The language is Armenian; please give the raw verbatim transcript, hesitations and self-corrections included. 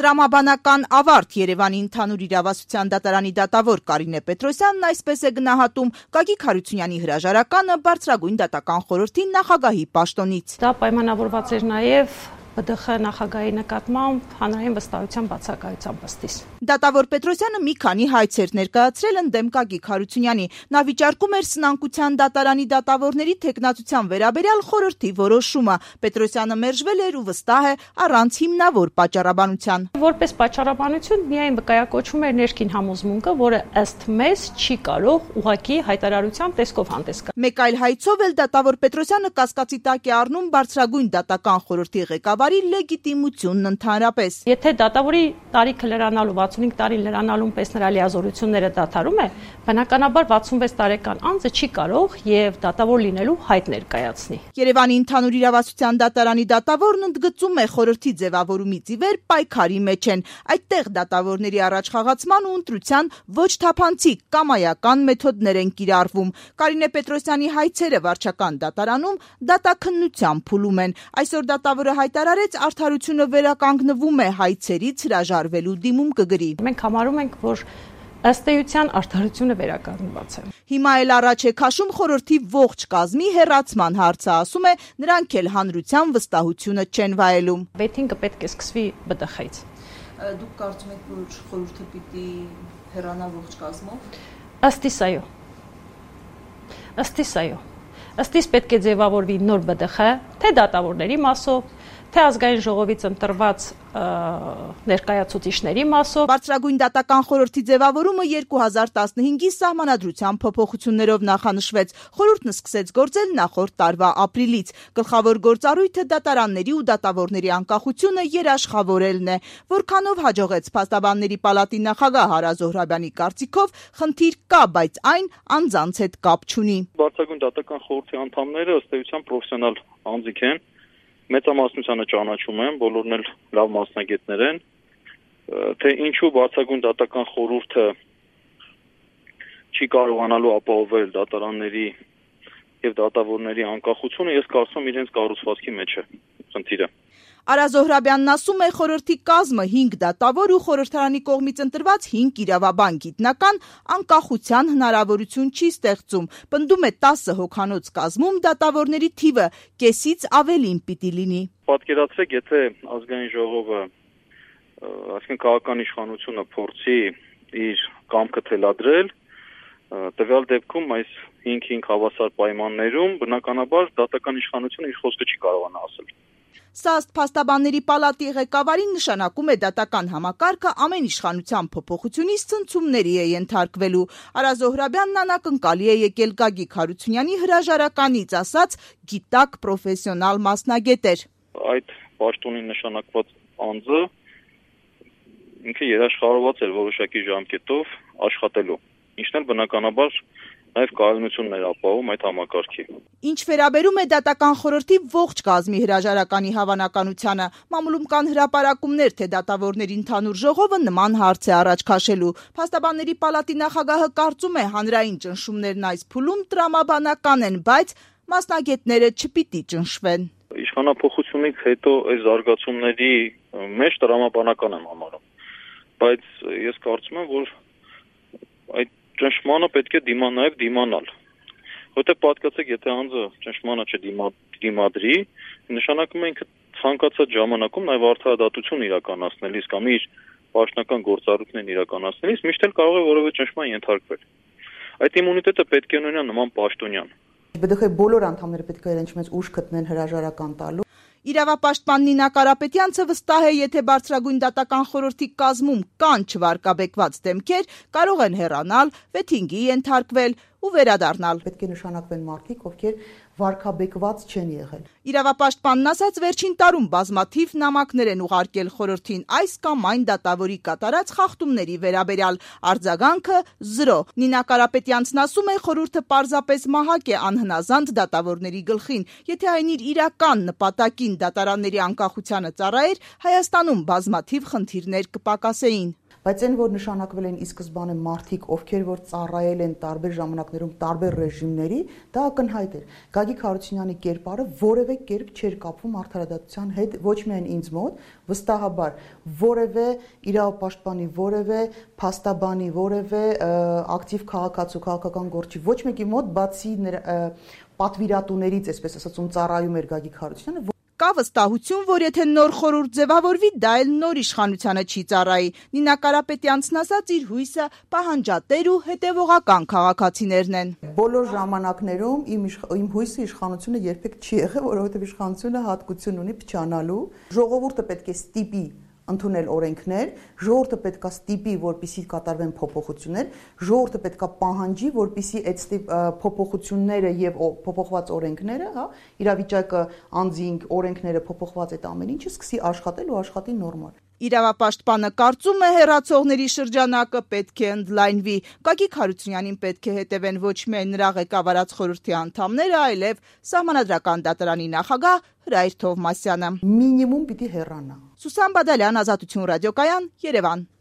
Տրամաբանական ավարտ Երևանի ընդհանուր իրավասության դատարանի դատավոր Կարինե Պետրոսյանն այսպես է գնահատում Գագիկ Հարությունյանի հրաժարականը բարձրագույն դատական խորհրդի նախագահի պաշտոնից։ Դա պայմանավորված էր նաև Բ Դ Խ նախագահի նկատմամբ հանրային վստահության բացակայությամբ ըստիս։ Դատավոր Պետրոսյանը մի քանի հայցեր ներկայացրել ընդդեմ Գագիկ Հարությունյանի։ Նա վիճարկում էր սնանկության դատարանի դատավորների թեկնածության վերաբերյալ խորհրդի որոշումը։ Պետրոսյանը մերժվել էր ու վստահ է առանց հիմնավոր պատճառաբանության։ Որպես պատճառաբանություն միայն վկայակոչվում էր ներքին համոզմունքը, որը ըստ մեզ չի կարող ուղղակի հայտարարության տեսքով հանդես գալ։ Մեկ այլ հայցով էլ դատավոր Պետրոսյանը կասկածի տակ է առնում բարձրագույն դատական խորհրդի ղեկավարի լեգիտիմությունն ընդհանրապես։ Եթե դատավորի տարիքը լրանալու վաթսունհինգ տարին լրանալուն պես նրա լիազորությունները դադարում է, բնականաբար վաթսունվեց տարեկան անձը չի կարող եւ դատավոր լինելու հայտ ներկայացնի։ Երևանի ընդհանուր իրավասության դատարանի դատավորն ընդգծում է խորհրդի ձևավորումից ի վեր պայքարի մեջ են։ Այդտեղ դատավորների առաջխաղացման ու ընտրության ոչ թափանցիկ կամայական մեթոդներ են կիրառվում։ Կարինե Պետրոսյանի հայցերը վարչական դատարանում դատաքննության փուլում են։ Այսօր դատավորը հայտարարեց արդարությունը վերականգնվում է հայցերից հրաժարվելու դիմում կգրի։ Մենք համարում ենք, որ ըստ էության արդարությունը վերականգնված է։ Հիմա էլ առաջ է քաշում խորհրդի ողջ կազմի հեռացման հարցը, ասում է, նրանք էլ հանրության վստահությունը չեն վայելում։ Վեթինգը պետք է սկսվի Բ Դ Խ-ից։ Դուք կարծում եք, որ խորհուրդը պիտի հեռանա ողջ կազմով։ Ըստ իս այո։ Ըստ իս այո։ Ըստ իս պետք է ձևավորվի նոր Բ Դ Խ, թե դատավորների մասով, թե ազգային ժողովից ընտրված ներկայացուցիչների մասով։ Բարձրագույն դատական խորհրդի ձևավորումը երկու հազար տասնհինգի սահմանադրության փոփոխություններով նախանշվեց։ Խորհուրդն սկսեց գործել նախորդ տարվա ապրիլից։ Գլխավոր գործառույթը դատարանների ու դատավորների անկախությունը երաշխավորելն է։ Որքանով հաջողեց Փաստաբանների պալատի նախագահ Արա Զոհրաբյանի կարծիքով խնդիր կա, բայց այն անձանց հետ կապ չունի։ Բարձրագույն դատական խորհրդի անդամները ըստ էության պրոֆեսիոնալ անձիկ են։ Մեծամասնությանը ճանաչում են, բոլորն էլ լավ մասնագետներ են, թե ինչու բարձրագույն դատական խորհուրդը չի կարողանալու ապահովել դատարանների եւ դատավորների անկախությունը, ես կարծում եմ իրենց կառուցվածքի մեջ է խնդիրը։ Արա Զոհրաբյանն ասում է, խորհրդի կազմը հինգ դատավոր ու խորհրդարանի կողմից ընտրված հինգ իրավաբան գիտնական անկախության հնարավորություն չի ստեղծում։ Պնդում է տասը հոգանոց կազմում դատավորների թիվը կեսից ավելին պիտի լինի։ Պատկերացրեք, եթե ազգային ժողովը, այսինքն քաղաքական իշխանությունը փորձի իր կամքը թելադրել, տվյալ դեպքում այս հինգ-հինգ հավասար պայմաններում բնականաբար դատական իշխանությունը իր խոսքը չի կարողանա ասել։ Սա ըստ Փաստաբանների պալատի ղեկավարին նշանակում է դատական համակարգը ամեն իշխանության փոփոխությունից ցնցումների է ենթարկվելու։ Արա Զոհրաբյանն անակնկալի է եկել Գագիկ Հարությունյանի հրաժարականից, ասաց գիտակ պրոֆեսիոնալ մասնագետ էր։ Այդ պաշտոնին նշանակված անձը ինքը երաշխավորված էր որոշակի ժամկետով աշխատելու, ինչն էլ բնականաբար նաև կայունությունն էր ապահովում այդ համակարգի։ Ինչ վերաբերում է դատական խորհրդի ողջ կազմի հրաժարականի հավանականությանը, մամուլում կան հրապարակումներ, թե դատավորների ընդհանուր ժողովը նման հարց է առաջ քաշելու։ Փաստաբանների պալատի նախագահը կարծում է, հանրային ճնշումներն այս փուլում տրամաբանական են, բայց մասնագետները չպիտի ճնշվեն։ Իշխանափոխությունից հետո այս զարգացումների մեջ տրամաբանական եմ համարում, բայց ես կարծում եմ, որ այդ ճնշմանը պետք է դիմա նաև դիմանալ։ Որտեղ պատկացեք, եթե անձը ճնշմանը չդիմադրի, նշանակում է ինքը ցանկացած ժամանակում նաև արդարադատություն իրականացնելիս կամ իր պաշտոնական գործառույթներն իրականացնելիս միշտ էլ կարող է որևէ ճնշման ենթարկվել։ Այդ իմունիտետը պետք է ունենա նման պաշտոնյան։ Բ Դ Խ բոլոր անդամները պետք է իրենց մեծ ուժ գտնեն հրաժարական տալու։ Իրավապաշտպան Նինա Կարապետյանցը վստահ է, եթե բարձրագույն դատական խորհրդի կազմում կան չվարկաբեկված դեմքեր, կարող են հեռանալ, վեթինգի ենթարկվել ու վերադառնալ։ Պետք է նշանակվեն մարդիկ, ովքեր վարկաբեկված չեն եղել։ Իրավապաշտպանն ասաց, վերջին տարում բազմաթիվ նամակներ են ուղարկել խորհրդին այս կամ այն դատավորի կատարած խախտումների վերաբերյալ, արձագանքը զրո։ Նինա Կարապետյանցն ասում է, խորհուրդը պարզապես մահակ է անհնազանդ դատավորների գլխին։ Եթե այն իր իրական նպատակին դատարանների անկախությանը ծառայեր, Հայաստանում բազմաթիվ խնդիրներ կպակասեին։ բայց այն որ նշանակվել են ի սկզբանե մարդիկ, ովքեր որ ծառայել են տարբեր ժամանակներում տարբեր ռեժիմների, դա ակնհայտ էր։ Գագիկ Հարությունյանի կերպարը որևէ կերպ չէր կապվում արդարադատության հետ, ոչ միայն ինձ մոտ, վստահաբար որևէ իրավապաշտպանի, որևէ փաստաբանի, որևէ ակտիվ քաղաքացու, քաղաքական գործի ոչ մեկի մոտ բացի պատվիրատուներից, այսպես ասած, ծառայում էր Գագիկ Հարությունյանը։ Կա վստահություն, որ եթե նոր խորհուրդ ձևավորվի, դա էլ նոր իշխանությանը չի ծառայի։ Նինա Կարապետյանցն ասաց, իր հույսը պահանջատեր ու հետևողական քաղաքացիներն են։ Բոլոր ժամանակներում իմ իմ հույսը իշխանությունը երբեք չի եղել, որովհետև իշխանությունը հատկություն ունի փչանալու։ Ժողովուրդը պետք է ստիպի ընդունել օրենքներ, ժողովուրդը պետքա ստիպի, որպեսզի կատարվեն փոփոխություններ, ժողովուրդը պետքա պահանջի, որպեսզի այդ փոփոխությունները եւ փոփոխված օրենքները, հա, իրավիճակը, անձինք, օրենքները փոփոխված այդ ամեն ինչը սկսի աշխատել ու աշխատի նորմալ։ Իրավապաշտպանը կարծում է հեռացողների շրջանակը պետք է ընդլայնվի։ Գագիկ Հարությունյանին պետք է հետևեն ոչ միայն նրա ղեկավարած խորհրդի անդամները, այլև Սահմանադրական դատարանի նախագահ Հրայր Թովմասյանը։ Մինիմում պիտի հեռանա։ Սուսան Բադալյան, Ազատություն ռադիոկայան, Երևան։